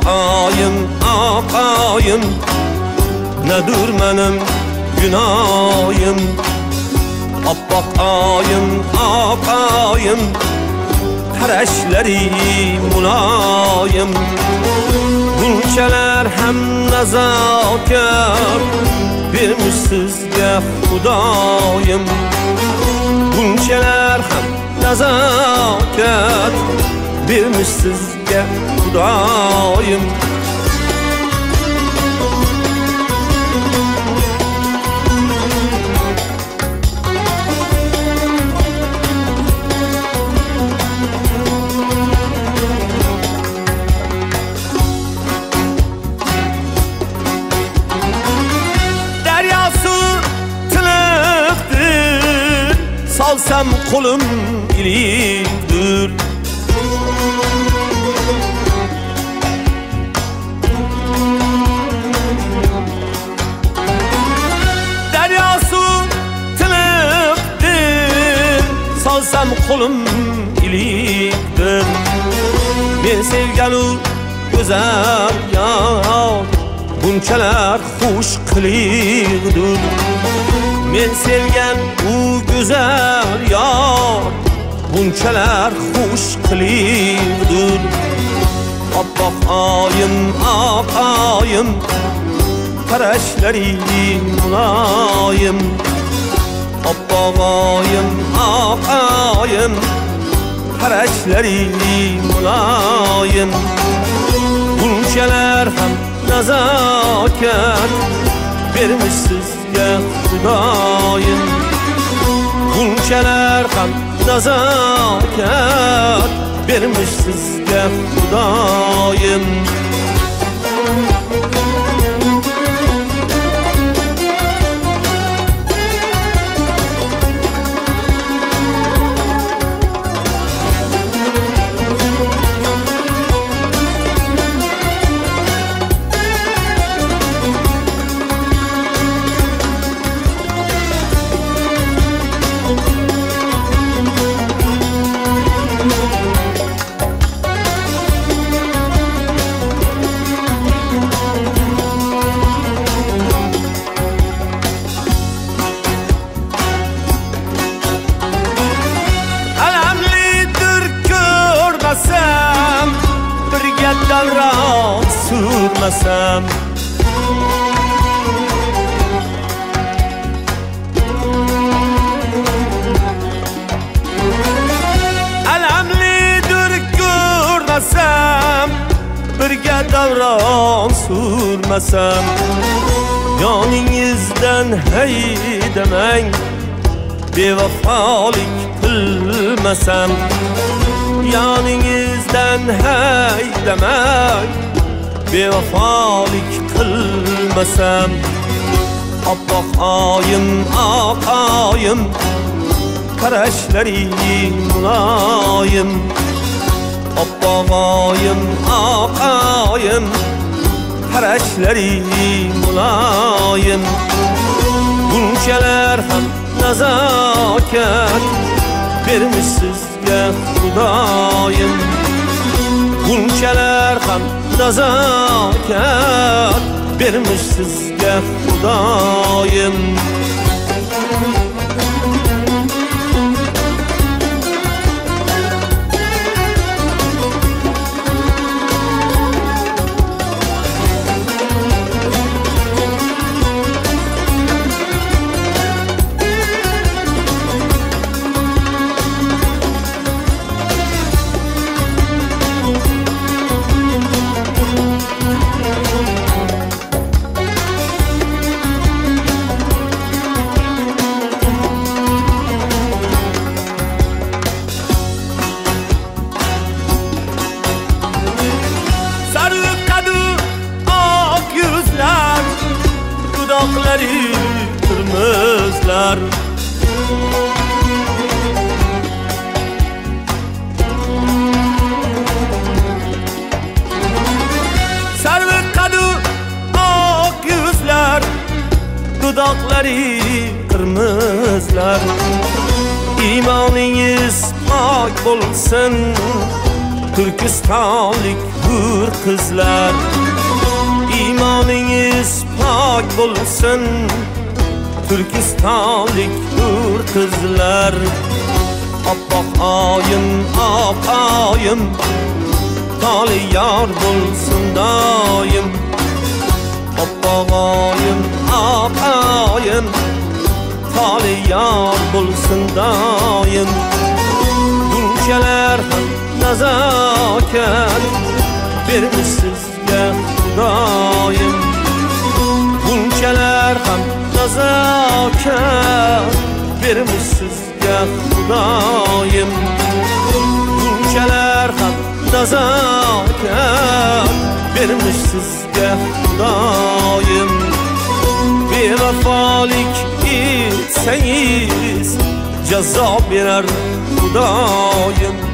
Oqayım, nedir benim günahım? Oppoq oyim, qarashlaring muloyim. Bunchalar ham nazokat bermish sizga Xudoyim. Bunchalar ham nazokat bermish sizga Xudoyim. Salsam kolum ilikdir. Deryası tınıktır. Salsam kolum ilikdir. Men sevgan u güzel yar, bunchalar xush qilig'dir. Men sevgan u güzel yar, bunchalar xush qilig'dir. Oppoq oyim, qarashlaring muloyim. Oppoq oyim, qarashlaring muloyim. Bunchalar ham nazokat bermish sizga Xudoyim. Bunchalar ham nazokat bermish sizga Xudoyim. Birga davron surmasam, alamlidir ko'rmasam, birga davron surmasam. Yoningizdan haydamang, bevafolik qilmasam. Yoningizdan haydamang, bevafolik qilmasam. Oppoq oyim, qarashlaring muloyim. Oppoq oyim, qarashlaring muloyim. Bunchalar ham nazokat bermish sizga Xudoyim. Bunchalar ham nazokat bermish sizga Xudoyim. Dudakları kırmızılar, sarı kadı ak yüzler, dudakları kırmızılar. İmanınız pak olsun, Türkistonlik hur qizlar, iymoningiz pok bo'lsin. Türkistonlik hur qizlar, oppoq oyim, oyim, toli yor bo'lsin doim. Oppoq oyim, oyim, toli yor bo'lsin doim. Bunchalar ham nazokat bermish sizga Xudoyim. Bunchalar ham nazokat bermish sizga Xudoyim. Bunchalar ham nazokat bermish sizga Xudoyim. Bevafolik etsangiz jazo berar Xudoyim.